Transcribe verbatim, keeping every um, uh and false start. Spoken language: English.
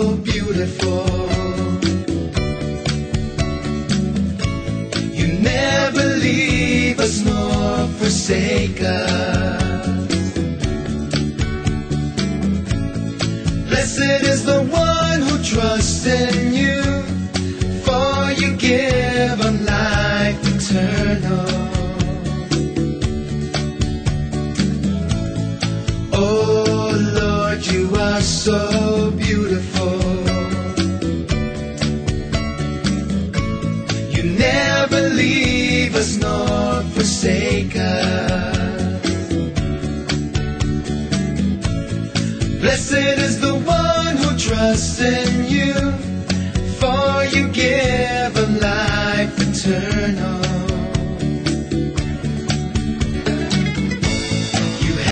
beautiful. You never leave us nor forsake us. Blessed is the one who trusts in you, for you give them life eternal. Oh Lord, you are so beautiful. You never leave us nor forsake us. Blessed is the one who trusts in you, for you give a life eternal.